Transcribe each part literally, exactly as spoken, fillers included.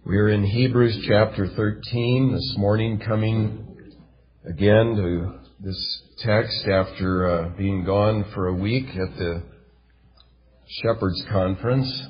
We're in Hebrews chapter thirteen this morning, coming again to this text after uh, being gone for a week at the Shepherd's Conference.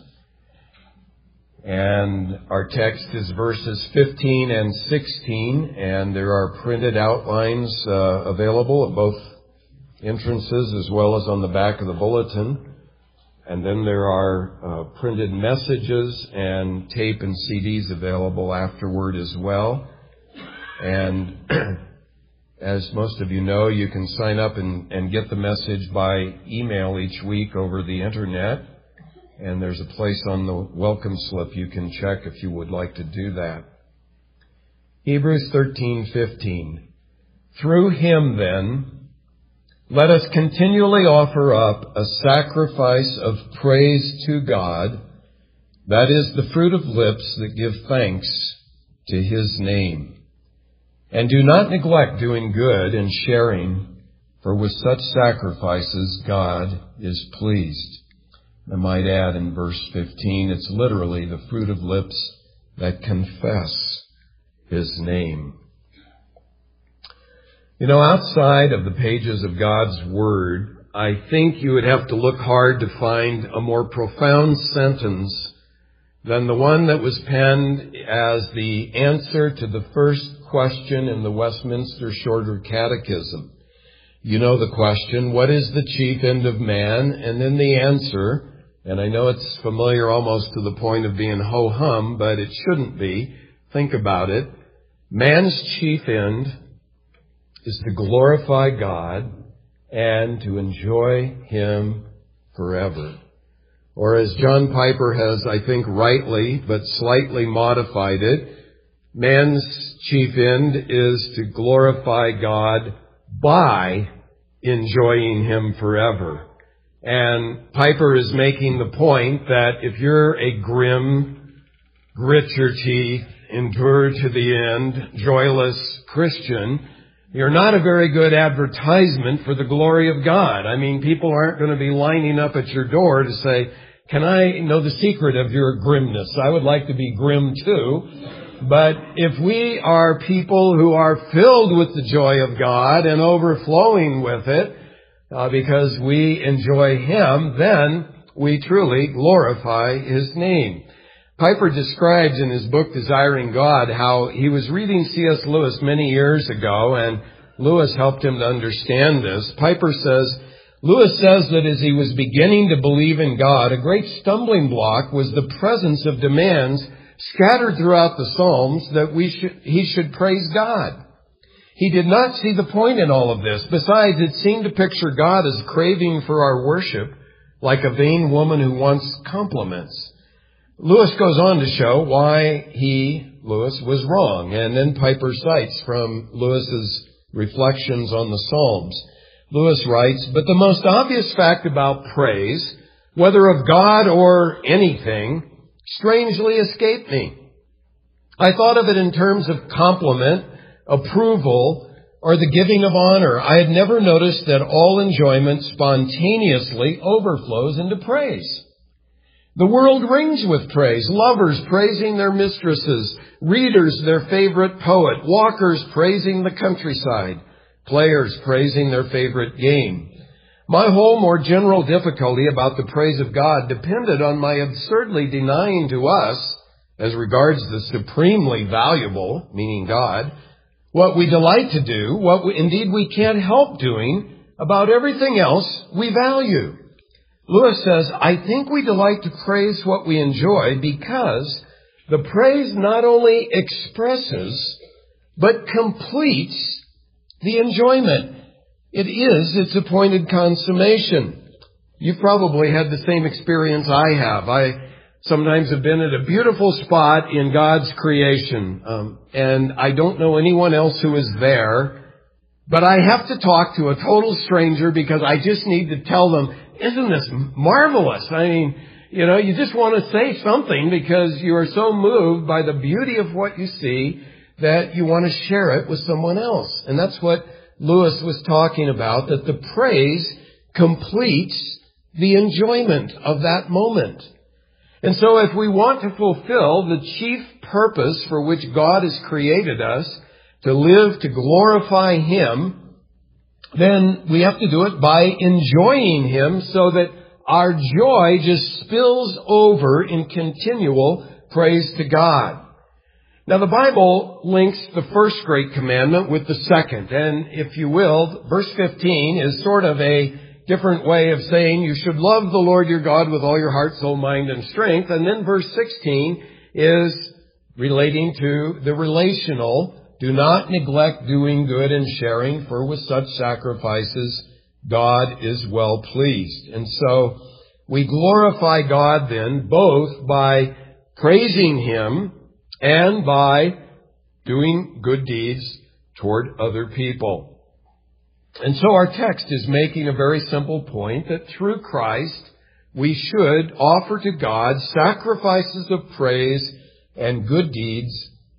And our text is verses fifteen and sixteen, and there are printed outlines uh, available at both entrances as well as on the back of the bulletin. And then there are uh, printed messages and tape and C Ds available afterward as well. And as most of you know, you can sign up and, and get the message by email each week over the internet. And there's a place on the welcome slip you can check if you would like to do that. Hebrews thirteen fifteen. Through him then, let us continually offer up a sacrifice of praise to God, that is the fruit of lips that give thanks to his name. And do not neglect doing good and sharing, for with such sacrifices God is pleased. I might add in verse fifteen, it's literally the fruit of lips that confess his name. You know, outside of the pages of God's Word, I think you would have to look hard to find a more profound sentence than the one that was penned as the answer to the first question in the Westminster Shorter Catechism. You know the question, what is the chief end of man? And then the answer, and I know it's familiar almost to the point of being ho-hum, but it shouldn't be. Think about it. Man's chief end is to glorify God and to enjoy him forever. Or as John Piper has, I think, rightly but slightly modified it, man's chief end is to glorify God by enjoying him forever. And Piper is making the point that if you're a grim, grit your teeth, endure to the end, joyless Christian, you're not a very good advertisement for the glory of God. I mean, people aren't going to be lining up at your door to say, can I know the secret of your grimness? I would like to be grim too. But if we are people who are filled with the joy of God and overflowing with it, uh, because we enjoy him, then we truly glorify his name. Piper describes in his book, Desiring God, how he was reading C S Lewis many years ago, and Lewis helped him to understand this. Piper says, Lewis says that as he was beginning to believe in God, a great stumbling block was the presence of demands scattered throughout the Psalms that we should, he should praise God. He did not see the point in all of this. Besides, it seemed to picture God as craving for our worship, like a vain woman who wants compliments. Lewis goes on to show why he, Lewis, was wrong. And then Piper cites from Lewis's reflections on the Psalms. Lewis writes, but the most obvious fact about praise, whether of God or anything, strangely escaped me. I thought of it in terms of compliment, approval, or the giving of honor. I had never noticed that all enjoyment spontaneously overflows into praise. The world rings with praise. Lovers praising their mistresses, readers their favorite poet, walkers praising the countryside, players praising their favorite game. My whole more general difficulty about the praise of God depended on my absurdly denying to us, as regards the supremely valuable, meaning God, what we delight to do, what we, indeed we can't help doing about everything else we value. Lewis says, I think we delight to praise what we enjoy because the praise not only expresses, but completes the enjoyment. It is its appointed consummation. You've probably had the same experience I have. I sometimes have been at a beautiful spot in God's creation, um, and I don't know anyone else who is there, but I have to talk to a total stranger because I just need to tell them, isn't this marvelous? I mean, you know, you just want to say something because you are so moved by the beauty of what you see that you want to share it with someone else. And that's what Lewis was talking about, that the praise completes the enjoyment of that moment. And so if we want to fulfill the chief purpose for which God has created us, to live to glorify Him, then we have to do it by enjoying Him so that our joy just spills over in continual praise to God. Now the Bible links the first great commandment with the second. And if you will, verse fifteen is sort of a different way of saying you should love the Lord your God with all your heart, soul, mind, and strength. And then verse sixteen is relating to the relational. Do not neglect doing good and sharing, for with such sacrifices God is well pleased. And so we glorify God then both by praising Him and by doing good deeds toward other people. And so our text is making a very simple point that through Christ we should offer to God sacrifices of praise and good deeds,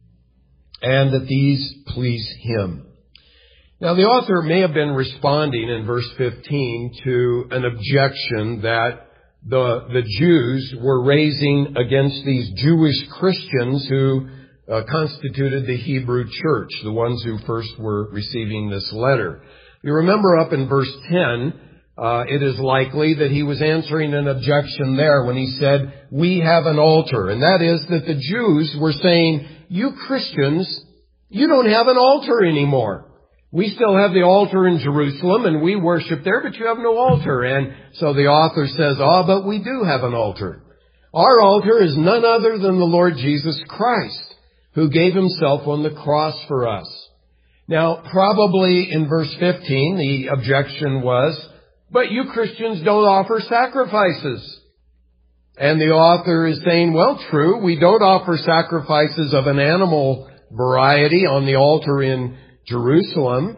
and that these please Him. Now the author may have been responding in verse fifteen to an objection that the, the Jews were raising against these Jewish Christians who uh, constituted the Hebrew church, the ones who first were receiving this letter. You remember up in verse ten, uh, it is likely that he was answering an objection there when he said, we have an altar. And that is that the Jews were saying, you Christians, you don't have an altar anymore. We still have the altar in Jerusalem and we worship there, but you have no altar. And so the author says, oh, but we do have an altar. Our altar is none other than the Lord Jesus Christ, who gave Himself on the cross for us. Now, probably in verse fifteen, the objection was, but you Christians don't offer sacrifices. And the author is saying, well, true, we don't offer sacrifices of an animal variety on the altar in Jerusalem.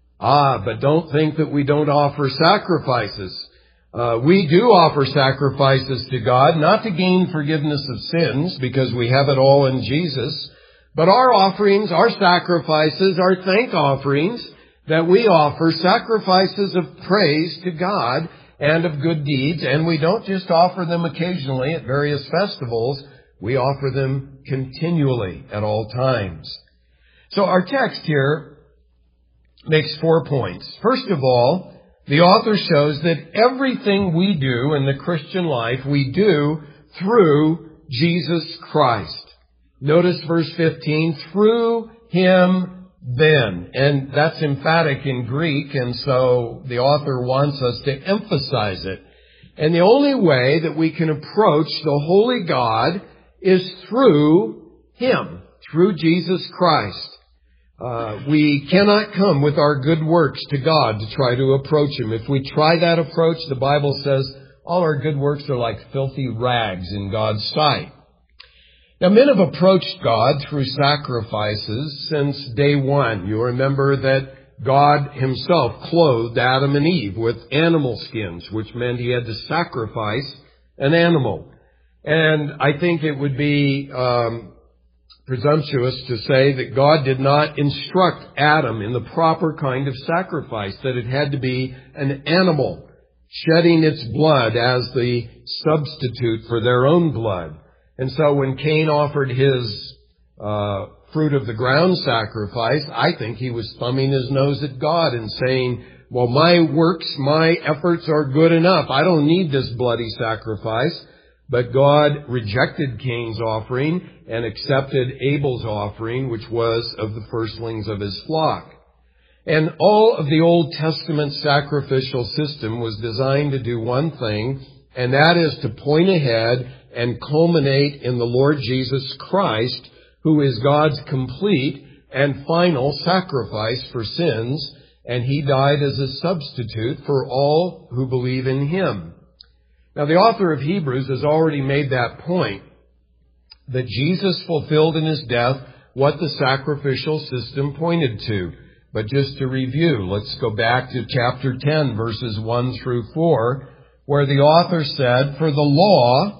Ah, but don't think that we don't offer sacrifices. Uh, we do offer sacrifices to God, not to gain forgiveness of sins, because we have it all in Jesus. But our offerings, our sacrifices, our thank offerings that we offer, sacrifices of praise to God and of good deeds. And we don't just offer them occasionally at various festivals. We offer them continually at all times. So our text here makes four points. First of all, the author shows that everything we do in the Christian life, we do through Jesus Christ. Notice verse fifteen, through Him then. And that's emphatic in Greek, and so the author wants us to emphasize it. And the only way that we can approach the holy God is through Him, through Jesus Christ. Uh, we cannot come with our good works to God to try to approach Him. If we try that approach, the Bible says all our good works are like filthy rags in God's sight. Now, men have approached God through sacrifices since day one. You remember that God Himself clothed Adam and Eve with animal skins, which meant He had to sacrifice an animal. And I think it would be um, presumptuous to say that God did not instruct Adam in the proper kind of sacrifice, that it had to be an animal shedding its blood as the substitute for their own blood. And so when Cain offered his uh, fruit of the ground sacrifice, I think he was thumbing his nose at God and saying, well, my works, my efforts are good enough. I don't need this bloody sacrifice. But God rejected Cain's offering and accepted Abel's offering, which was of the firstlings of his flock. And all of the Old Testament sacrificial system was designed to do one thing, and that is to point ahead and culminate in the Lord Jesus Christ, who is God's complete and final sacrifice for sins, and He died as a substitute for all who believe in Him. Now, the author of Hebrews has already made that point, that Jesus fulfilled in His death what the sacrificial system pointed to. But just to review, let's go back to chapter ten, verses one through four, where the author said, for the law,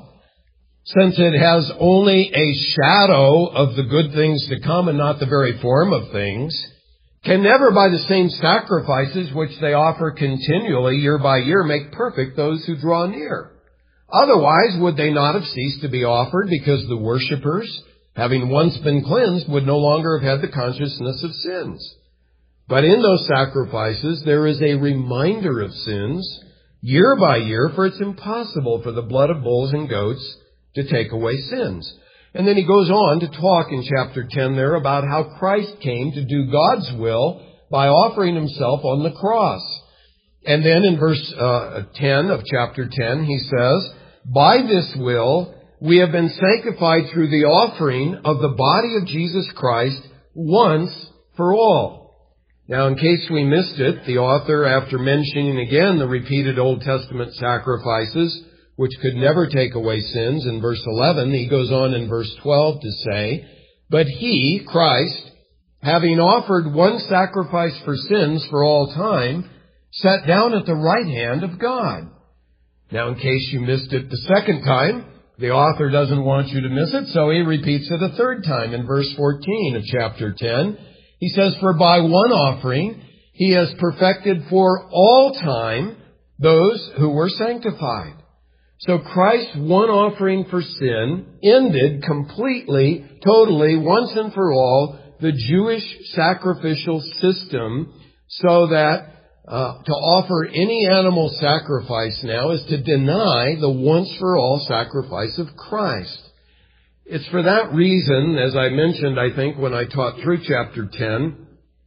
since it has only a shadow of the good things to come and not the very form of things, can never by the same sacrifices which they offer continually year by year make perfect those who draw near. Otherwise, would they not have ceased to be offered, because the worshippers, having once been cleansed, would no longer have had the consciousness of sins? But in those sacrifices, there is a reminder of sins year by year, for it's impossible for the blood of bulls and goats to take away sins. And then he goes on to talk in chapter ten there about how Christ came to do God's will by offering himself on the cross. And then in verse uh, ten of chapter ten, he says, by this will we have been sanctified through the offering of the body of Jesus Christ once for all. Now, in case we missed it, the author, after mentioning again the repeated Old Testament sacrifices, which could never take away sins, in verse eleven, he goes on in verse twelve to say, but he, Christ, having offered one sacrifice for sins for all time, sat down at the right hand of God. Now, in case you missed it the second time, the author doesn't want you to miss it, so he repeats it a third time in verse fourteen of chapter ten. He says, for by one offering he has perfected for all time those who were sanctified. So Christ's one offering for sin ended completely, totally, once and for all, the Jewish sacrificial system, so that uh, to offer any animal sacrifice now is to deny the once-for-all sacrifice of Christ. It's for that reason, as I mentioned, I think, when I taught through chapter ten,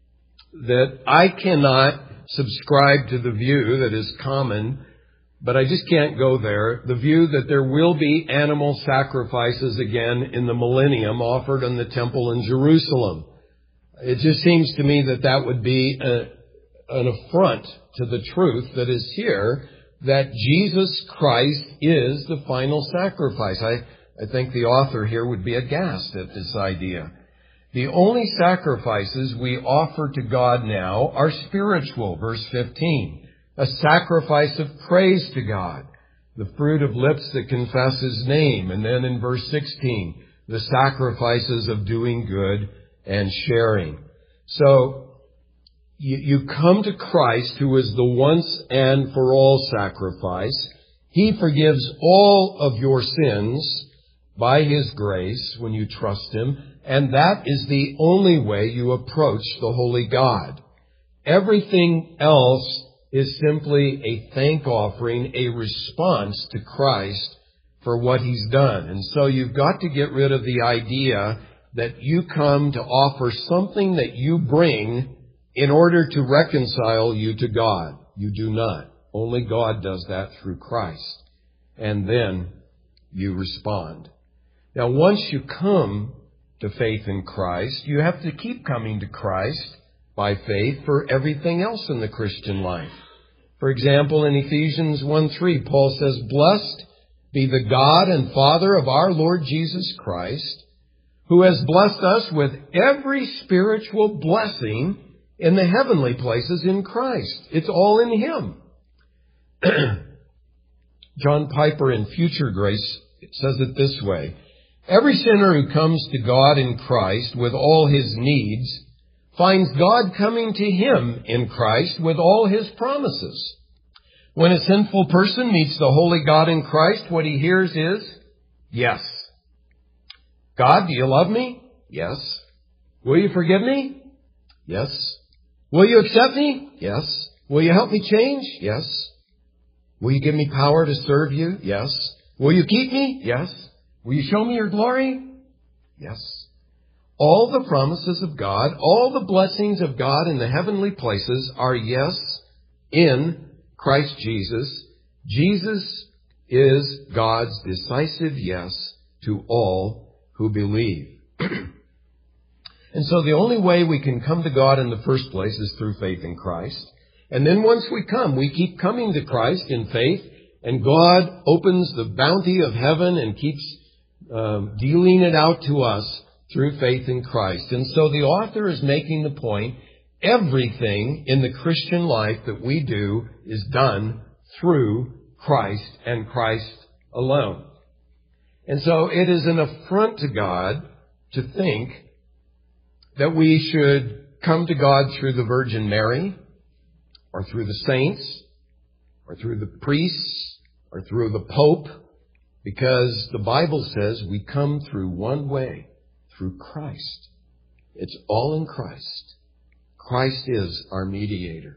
that I cannot subscribe to the view that is common, but I just can't go there, the view that there will be animal sacrifices again in the millennium offered in the temple in Jerusalem. It just seems to me that that would be a, an affront to the truth that is here, that Jesus Christ is the final sacrifice. I I think the author here would be aghast at this idea. The only sacrifices we offer to God now are spiritual, verse fifteen. A sacrifice of praise to God, the fruit of lips that confess his name. And then in verse sixteen, the sacrifices of doing good and sharing. So you, you come to Christ, who is the once and for all sacrifice. He forgives all of your sins by his grace when you trust him, and that is the only way you approach the holy God. Everything else is simply a thank offering, a response to Christ for what he's done. And so you've got to get rid of the idea that you come to offer something that you bring in order to reconcile you to God. You do not. Only God does that through Christ. And then you respond. Now, once you come to faith in Christ, you have to keep coming to Christ by faith for everything else in the Christian life. For example, in Ephesians one three, Paul says, blessed be the God and Father of our Lord Jesus Christ, who has blessed us with every spiritual blessing in the heavenly places in Christ. It's all in him. John Piper in Future Grace says it this way. Every sinner who comes to God in Christ with all his needs finds God coming to him in Christ with all his promises. When a sinful person meets the holy God in Christ, what he hears is, yes. God, do you love me? Yes. Will you forgive me? Yes. Will you accept me? Yes. Will you help me change? Yes. Will you give me power to serve you? Yes. Will you keep me? Yes. Will you show me your glory? Yes. All the promises of God, all the blessings of God in the heavenly places are yes in Christ Jesus. Jesus is God's decisive yes to all who believe. And so the only way we can come to God in the first place is through faith in Christ. And then once we come, we keep coming to Christ in faith, and God opens the bounty of heaven and keeps Um, dealing it out to us through faith in Christ. And so the author is making the point, everything in the Christian life that we do is done through Christ and Christ alone. And so it is an affront to God to think that we should come to God through the Virgin Mary, or through the saints, or through the priests, or through the Pope, Because the Bible says we come through one way, through Christ. It's all in Christ. Christ is our mediator.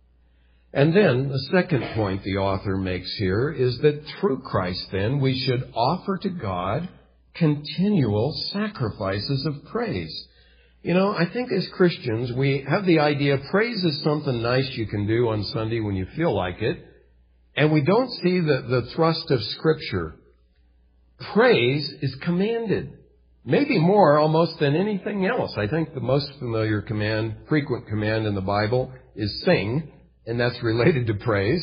And then the second point the author makes here is that through Christ then we should offer to God continual sacrifices of praise. You know, I think as Christians we have the idea praise is something nice you can do on Sunday when you feel like it, and we don't see the, the thrust of Scripture. Praise is commanded. Maybe more almost than anything else. I think the most familiar command, frequent command in the Bible is sing, and that's related to praise.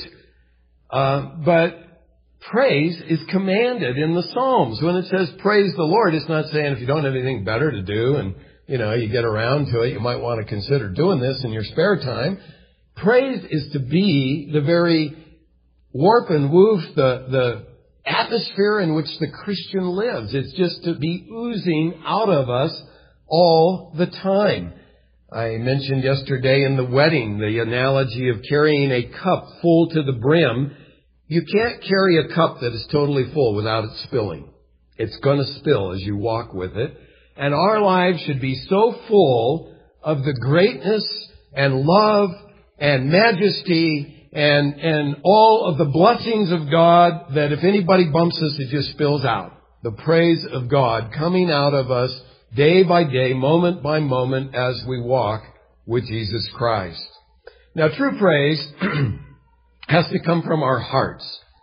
Uh, but praise is commanded in the Psalms. When it says praise the Lord, it's not saying if you don't have anything better to do and, you know, you get around to it, you might want to consider doing this in your spare time. Praise is to be the very warp and woof, the, the atmosphere in which the Christian lives. It's just to be oozing out of us all the time. I mentioned yesterday in the wedding the analogy of carrying a cup full to the brim. You can't carry a cup that is totally full without it spilling. It's going to spill as you walk with it. And our lives should be so full of the greatness and love and majesty and and all of the blessings of God that if anybody bumps us, it just spills out. The praise of God coming out of us day by day, moment by moment, as we walk with Jesus Christ. Now, true praise has to come from our hearts.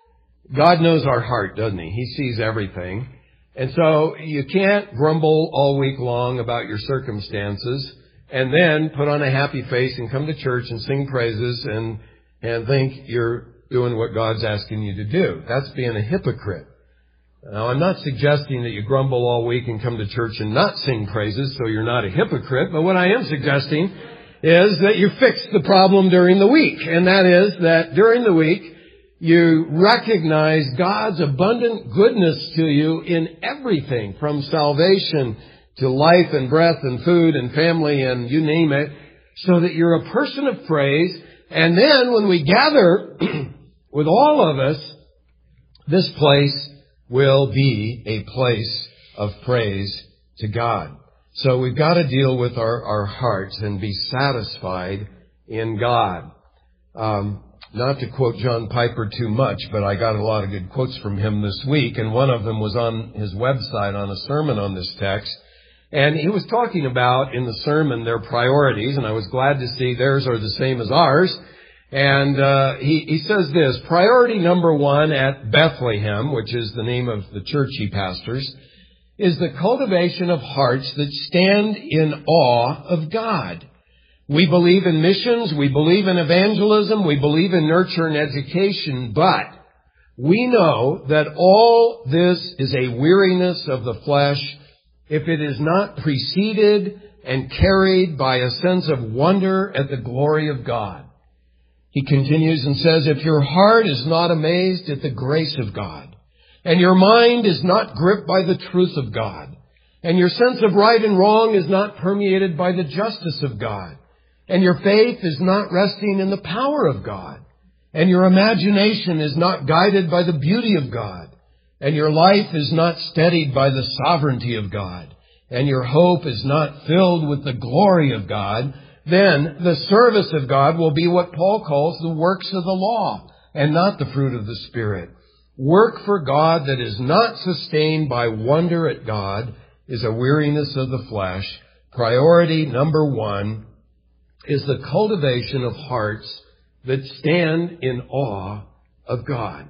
God knows our heart, doesn't He? He sees everything. And so you can't grumble all week long about your circumstances and then put on a happy face and come to church and sing praises and and think you're doing what God's asking you to do. That's being a hypocrite. Now, I'm not suggesting that you grumble all week and come to church and not sing praises so you're not a hypocrite, but what I am suggesting is that you fix the problem during the week, and that is that during the week you recognize God's abundant goodness to you in everything, from salvation to life and breath and food and family and you name it, so that you're a person of praise. And then when we gather with all of us, this place will be a place of praise to God. So we've got to deal with our, our hearts and be satisfied in God. Um, not to quote John Piper too much, but I got a lot of good quotes from him this week, and one of them was on his website on a sermon on this text. And he was talking about in the sermon their priorities, and I was glad to see theirs are the same as ours. And uh, he, he says this, priority number one at Bethlehem, which is the name of the church he pastors, is the cultivation of hearts that stand in awe of God. We believe in missions, we believe in evangelism, we believe in nurture and education, but we know that all this is a weariness of the flesh if it is not preceded and carried by a sense of wonder at the glory of God. He continues and says, if your heart is not amazed at the grace of God, and your mind is not gripped by the truth of God, and your sense of right and wrong is not permeated by the justice of God, and your faith is not resting in the power of God, and your imagination is not guided by the beauty of God, and your life is not steadied by the sovereignty of God, and your hope is not filled with the glory of God, then the service of God will be what Paul calls the works of the law, and not the fruit of the Spirit. Work for God that is not sustained by wonder at God is a weariness of the flesh. Priority number one is the cultivation of hearts that stand in awe of God.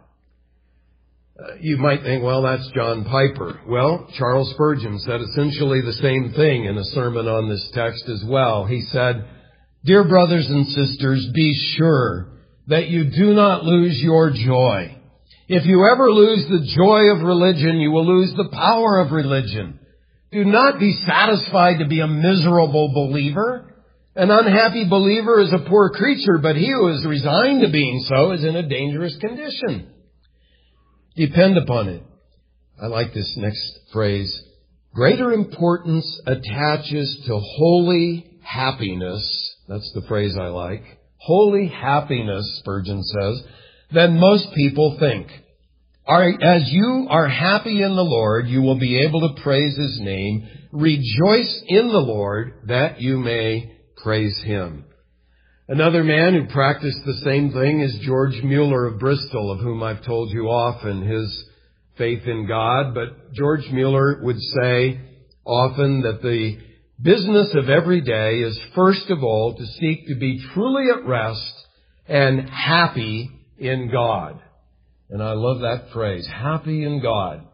Uh, you might think, well, that's John Piper. Well, Charles Spurgeon said essentially the same thing in a sermon on this text as well. He said, dear brothers and sisters, be sure that you do not lose your joy. If you ever lose the joy of religion, you will lose the power of religion. Do not be satisfied to be a miserable believer. An unhappy believer is a poor creature, but he who is resigned to being so is in a dangerous condition. Depend upon it. I like this next phrase. Greater importance attaches to holy happiness. That's the phrase I like. Holy happiness, Spurgeon says, than most people think. Are, as you are happy in the Lord, you will be able to praise His name. Rejoice in the Lord that you may praise Him. Another man who practiced the same thing is George Mueller of Bristol, of whom I've told you often his faith in God. But George Mueller would say often that the business of every day is first of all to seek to be truly at rest and happy in God. And I love that phrase, happy in God.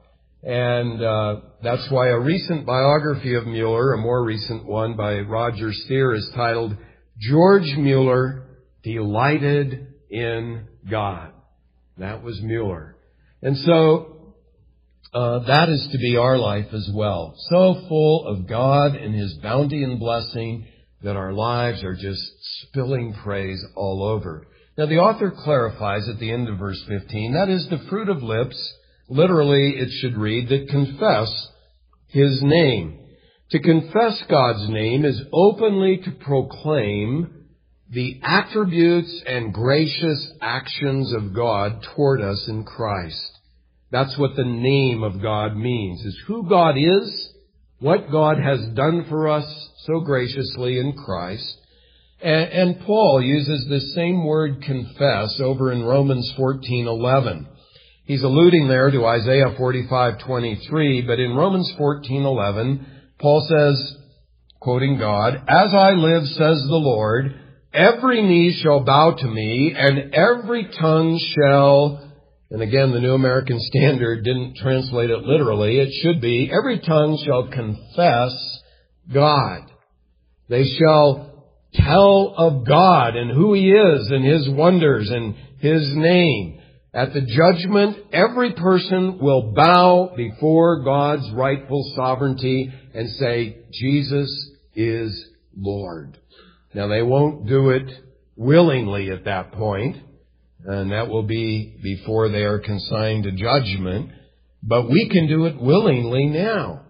And uh, that's why a recent biography of Mueller, a more recent one by Roger Steer, is titled George Mueller, Delighted in God. That was Mueller. And so uh, that is to be our life as well. So full of God and His bounty and blessing that our lives are just spilling praise all over. Now the author clarifies at the end of verse fifteen, that is the fruit of lips, literally it should read, that confess His name. To confess God's name is openly to proclaim the attributes and gracious actions of God toward us in Christ. That's what the name of God means, is who God is, what God has done for us so graciously in Christ. And, and Paul uses this same word confess over in Romans fourteen eleven. He's alluding there to Isaiah forty-five twenty-three, but in Romans fourteen eleven, Paul says, quoting God, "As I live, says the Lord, every knee shall bow to me, and every tongue shall," and again, the New American Standard didn't translate it literally. It should be, "every tongue shall confess God." They shall tell of God and who He is and His wonders and His name. At the judgment, every person will bow before God's rightful sovereignty and say, Jesus is Lord. Now, they won't do it willingly at that point, and that will be before they are consigned to judgment, but we can do it willingly now.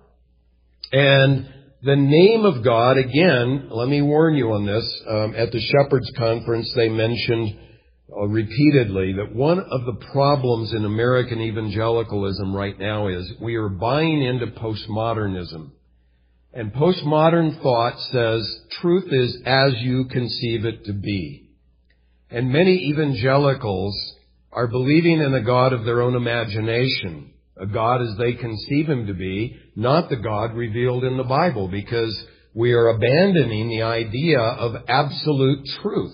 And the name of God, again, let me warn you on this, um, at the Shepherds Conference they mentioned uh, repeatedly that one of the problems in American evangelicalism right now is we are buying into postmodernism. And postmodern thought says truth is as you conceive it to be. And many evangelicals are believing in a God of their own imagination, a God as they conceive Him to be, not the God revealed in the Bible, because we are abandoning the idea of absolute truth.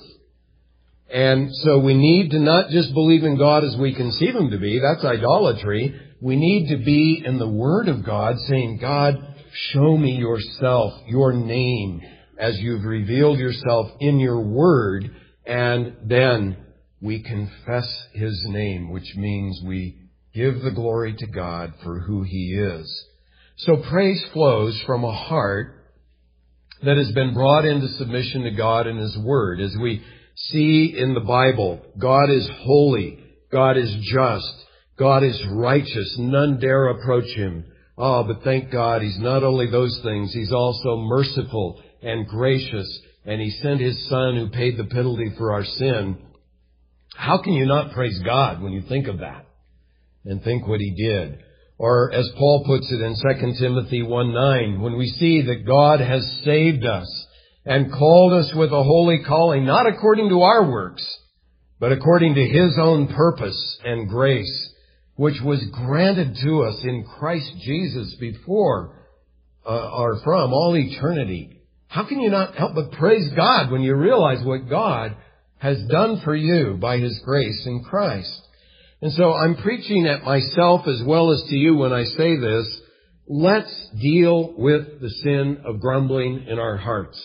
And so we need to not just believe in God as we conceive Him to be, that's idolatry. We need to be in the Word of God saying, God, show me yourself, your name, as you've revealed yourself in your Word, and then we confess His name, which means we give the glory to God for who He is. So praise flows from a heart that has been brought into submission to God and His Word. As we see in the Bible, God is holy, God is just, God is righteous, none dare approach Him. Oh, but thank God He's not only those things, He's also merciful and gracious, and He sent His Son who paid the penalty for our sin. How can you not praise God when you think of that and think what He did? Or as Paul puts it in Second Timothy one nine, when we see that God has saved us and called us with a holy calling, not according to our works, but according to His own purpose and grace, which was granted to us in Christ Jesus before uh, or from all eternity. How can you not help but praise God when you realize what God has done for you by His grace in Christ? And so I'm preaching at myself as well as to you when I say this. Let's deal with the sin of grumbling in our hearts.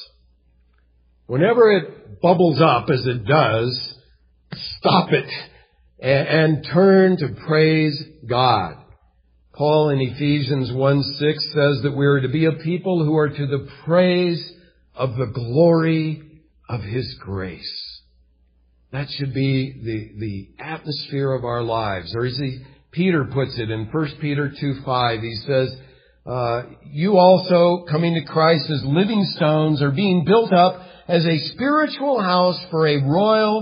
Whenever it bubbles up, as it does, stop it and, and turn to praise God. Paul in Ephesians one six says that we are to be a people who are to the praise of the glory of His grace. That should be the, the atmosphere of our lives. Or as he, Peter puts it in First Peter two five, he says, uh, you also, coming to Christ as living stones, are being built up as a spiritual house for a royal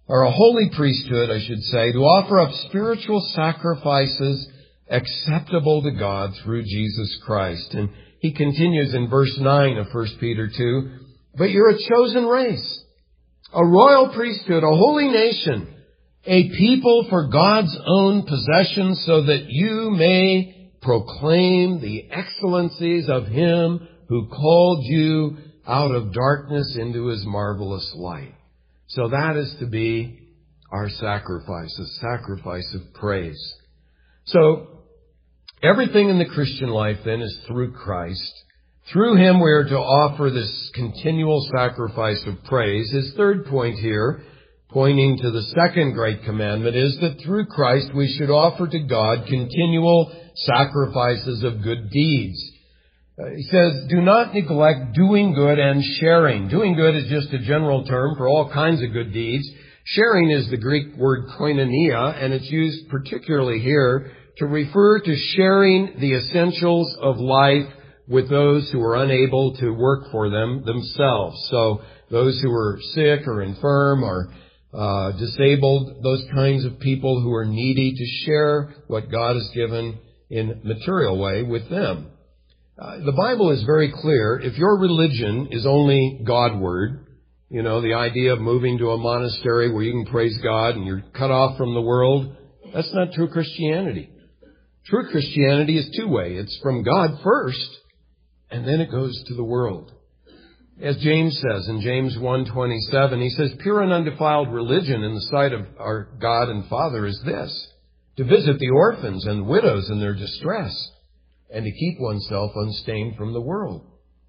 or a holy priesthood, I should say, to offer up spiritual sacrifices acceptable to God through Jesus Christ. And he continues in verse nine of First Peter two, but you're a chosen race, a royal priesthood, a holy nation, a people for God's own possession, so that you may proclaim the excellencies of Him who called you out of darkness into His marvelous light. So that is to be our sacrifice, a sacrifice of praise. So everything in the Christian life then is through Christ. Through Him we are to offer this continual sacrifice of praise. His third point here, pointing to the second great commandment, is that through Christ we should offer to God continual sacrifices of good deeds. Uh, he says, do not neglect doing good and sharing. Doing good is just a general term for all kinds of good deeds. Sharing is the Greek word koinonia, and it's used particularly here to refer to sharing the essentials of life with those who are unable to work for them themselves. So those who are sick or infirm or uh, disabled, those kinds of people who are needy, to share what God has given in material way with them. Uh, the Bible is very clear. If your religion is only God-word, you know, the idea of moving to a monastery where you can praise God and you're cut off from the world, that's not true Christianity. True Christianity is two-way. It's from God first, and then it goes to the world. As James says in James one twenty-seven, he says, pure and undefiled religion in the sight of our God and Father is this, to visit the orphans and widows in their distress, and to keep oneself unstained from the world.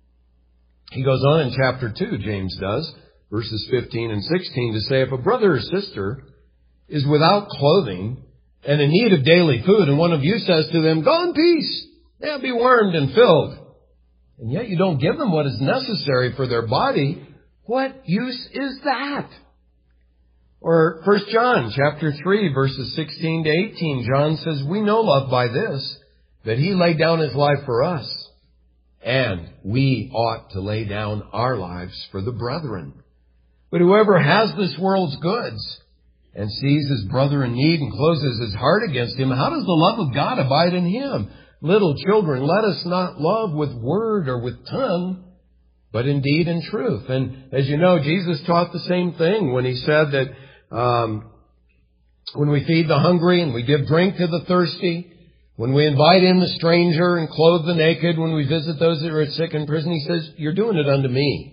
He goes on in chapter two, James does, verses fifteen and sixteen, to say, if a brother or sister is without clothing and in need of daily food, and one of you says to them, go in peace, now be warmed and filled, and yet you don't give them what is necessary for their body, what use is that? Or First John chapter three, verses sixteen to eighteen, John says, we know love by this, that He laid down His life for us, and we ought to lay down our lives for the brethren. But whoever has this world's goods and sees his brother in need and closes his heart against him, how does the love of God abide in him? Little children, let us not love with word or with tongue, but in deed and truth. And as you know, Jesus taught the same thing when He said that um, when we feed the hungry and we give drink to the thirsty, when we invite in the stranger and clothe the naked, when we visit those that are sick in prison, He says, you're doing it unto me.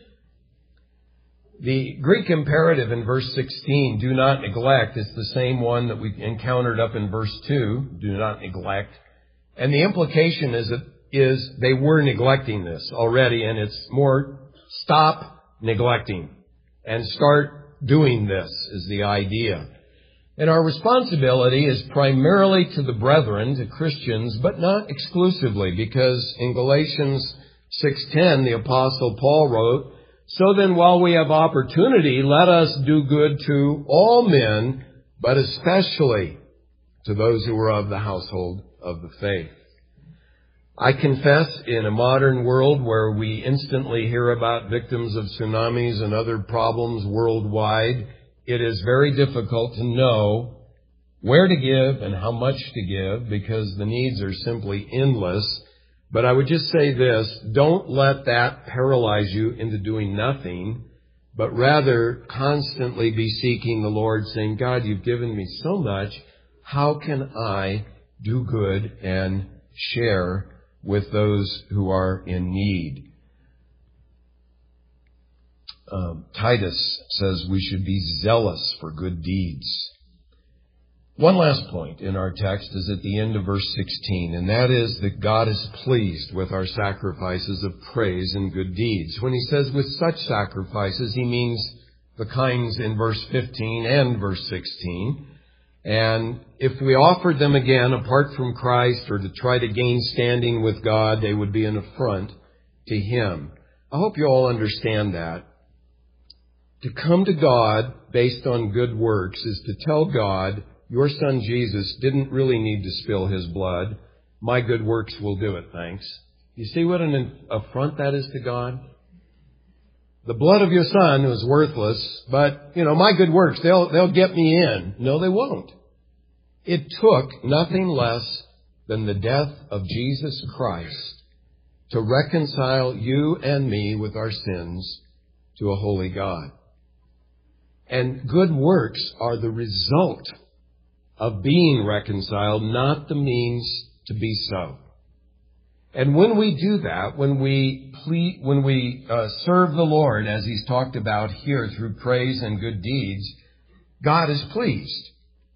The Greek imperative in verse sixteen, do not neglect, is the same one that we encountered up in verse two, do not neglect. And the implication is that is they were neglecting this already, and it's more stop neglecting and start doing this is the idea. And our responsibility is primarily to the brethren, to Christians, but not exclusively, because in Galatians six ten, the Apostle Paul wrote, so then while we have opportunity, let us do good to all men, but especially to those who are of the household of the faith. I confess, in a modern world where we instantly hear about victims of tsunamis and other problems worldwide, it is very difficult to know where to give and how much to give, because the needs are simply endless. But I would just say this, don't let that paralyze you into doing nothing, but rather constantly be seeking the Lord, saying, God, you've given me so much. How can I do good and share with those who are in need? Um, Titus says we should be zealous for good deeds. One last point in our text is at the end of verse sixteen, and that is that God is pleased with our sacrifices of praise and good deeds. When He says with such sacrifices, He means the kinds in verse fifteen and verse sixteen. And if we offered them again apart from Christ or to try to gain standing with God, they would be an affront to Him. I hope you all understand that. To come to God based on good works is to tell God, your Son Jesus didn't really need to spill His blood. My good works will do it, thanks. You see what an affront that is to God? the blood of your son was worthless, but, you know, my good works, they'll, they'll get me in. No, they won't. It took nothing less than the death of Jesus Christ to reconcile you and me with our sins to a holy God. And good works are the result of being reconciled, not the means to be so. And when we do that, when we ple- when we uh, serve the Lord, as He's talked about here through praise and good deeds, God is pleased.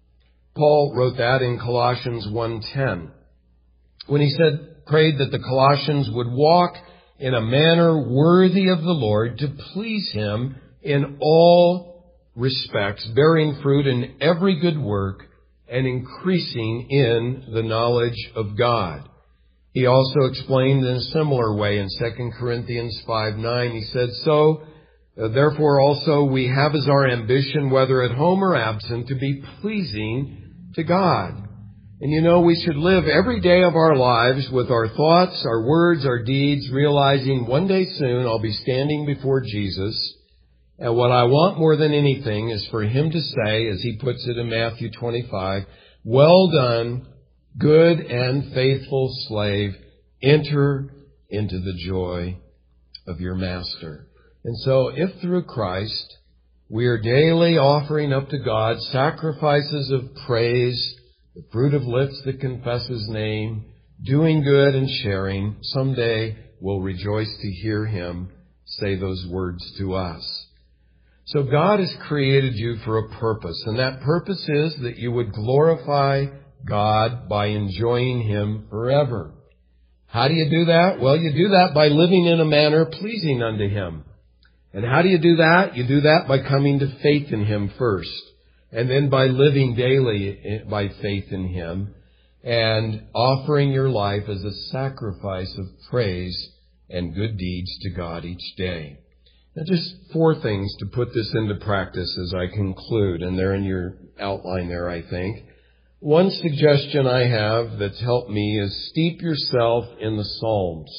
Paul wrote that in Colossians one ten, when he said, prayed that the Colossians would walk in a manner worthy of the Lord, to please Him in all respects, bearing fruit in every good work and increasing in the knowledge of God. He also explained in a similar way in Second Corinthians five nine. He said, So, uh, therefore also we have as our ambition, whether at home or absent, to be pleasing to God. And you know, we should live every day of our lives with our thoughts, our words, our deeds, realizing one day soon I'll be standing before Jesus. And what I want more than anything is for Him to say, as He puts it in Matthew twenty-five, well done, good and faithful slave, enter into the joy of your master. And so if through Christ we are daily offering up to God sacrifices of praise, the fruit of lips that confess His name, doing good and sharing, someday we'll rejoice to hear Him say those words to us. So God has created you for a purpose, and that purpose is that you would glorify God by enjoying Him forever. How do you do that? Well, you do that by living in a manner pleasing unto Him. And how do you do that? You do that by coming to faith in Him first, and then by living daily by faith in Him, and offering your life as a sacrifice of praise and good deeds to God each day. Now, just four things to put this into practice as I conclude, and they're in your outline there, I think. One suggestion I have that's helped me is steep yourself in the Psalms.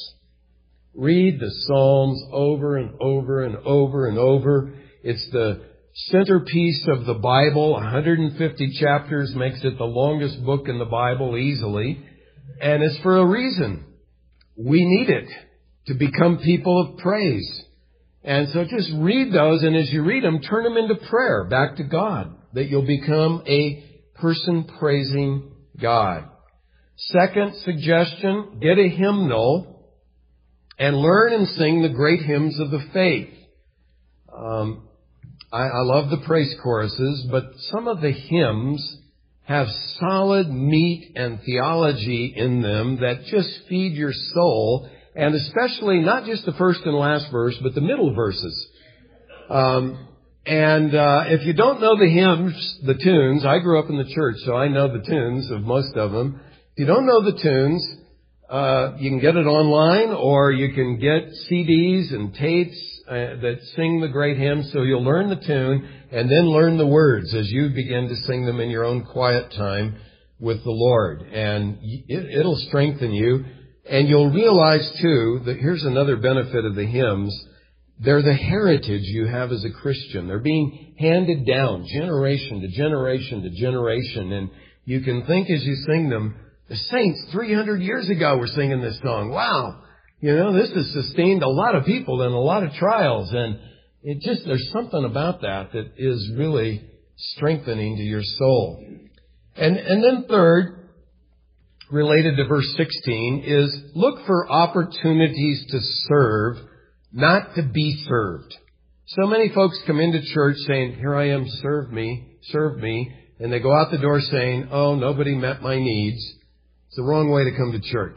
Read the Psalms over and over and over and over. It's the centerpiece of the Bible. one hundred fifty chapters makes it the longest book in the Bible easily. And it's for a reason. We need it to become people of praise. And so just read those, and as you read them, turn them into prayer back to God, that you'll become a person praising God. Second suggestion, get a hymnal and learn and sing the great hymns of the faith. Um, I, I love the praise choruses, but some of the hymns have solid meat and theology in them that just feed your soul, and especially not just the first and last verse, but the middle verses. Um, and uh, if you don't know the hymns, the tunes, I grew up in the church, so I know the tunes of most of them. If you don't know the tunes, uh, you can get it online, or you can get C Ds and tapes uh, that sing the great hymns, so you'll learn the tune and then learn the words as you begin to sing them in your own quiet time with the Lord. And it, it'll strengthen you. And you'll realize, too, that here's another benefit of the hymns. They're the heritage you have as a Christian. They're being handed down generation to generation to generation. And you can think as you sing them, the saints three hundred years ago were singing this song. Wow! You know, this has sustained a lot of people in a lot of trials. And it just, there's something about that that is really strengthening to your soul. And, and then third, related to verse sixteen, is look for opportunities to serve, not to be served. So many folks come into church saying, here I am, serve me, serve me. And they go out the door saying, oh, nobody met my needs. It's the wrong way to come to church.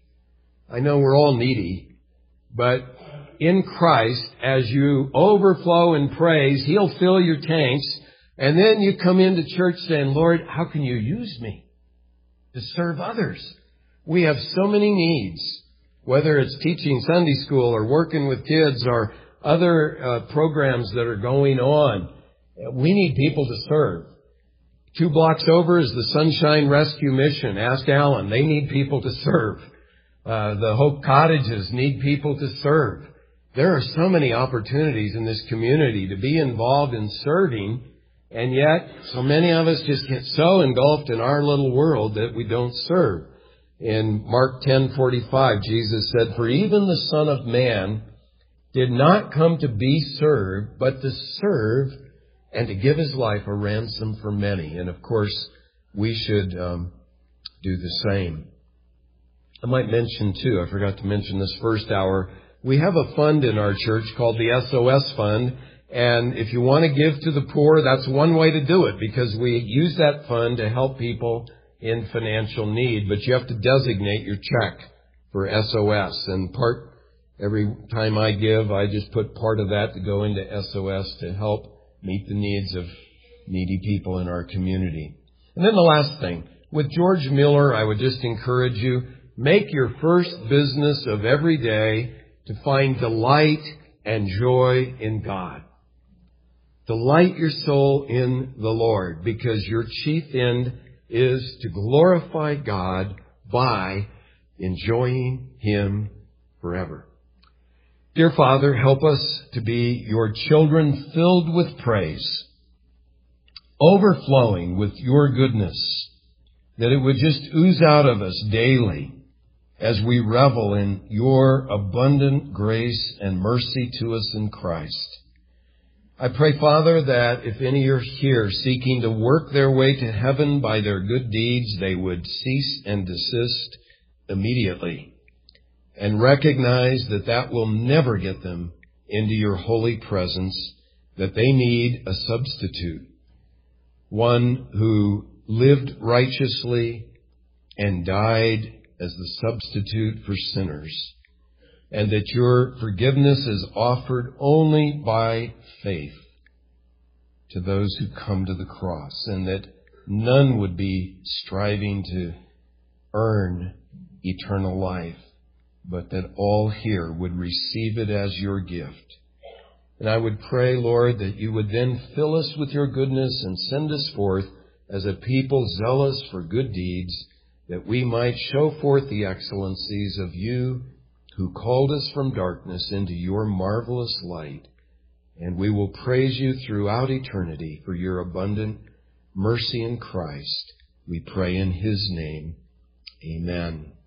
I know we're all needy, but in Christ, as you overflow in praise, He'll fill your tanks. And then you come into church saying, Lord, how can you use me to serve others? We have so many needs, whether it's teaching Sunday school or working with kids or other uh, programs that are going on. We need people to serve. Two blocks over is the Sunshine Rescue Mission. Ask Alan. They need people to serve. Uh, the Hope Cottages need people to serve. there are so many opportunities in this community to be involved in serving, and yet so many of us just get so engulfed in our little world that we don't serve. In Mark ten forty-five, Jesus said, "For even the Son of Man did not come to be served, but to serve and to give his life a ransom for many." And of course, we should um, do the same. I might mention too, I forgot to mention this first hour, we have a fund in our church called the S O S Fund. And if you want to give to the poor, that's one way to do it, because we use that fund to help people in financial need. But you have to designate your check for S O S. And part, every time I give, I just put part of that to go into S O S to help meet the needs of needy people in our community. And then the last thing, with George Mueller, I would just encourage you, make your first business of every day to find delight and joy in God. Delight your soul in the Lord, because your chief end is to glorify God by enjoying Him forever. Dear Father, help us to be your children filled with praise, overflowing with your goodness, that it would just ooze out of us daily as we revel in your abundant grace and mercy to us in Christ. I pray, Father, that if any are here seeking to work their way to heaven by their good deeds, they would cease and desist immediately and recognize that that will never get them into your holy presence, that they need a substitute, one who lived righteously and died as the substitute for sinners, and that your forgiveness is offered only by faith to those who come to the cross, and that none would be striving to earn eternal life, but that all here would receive it as your gift. And I would pray, Lord, that you would then fill us with your goodness and send us forth as a people zealous for good deeds, that we might show forth the excellencies of you who called us from darkness into your marvelous light. And we will praise you throughout eternity for your abundant mercy in Christ. We pray in his name. Amen.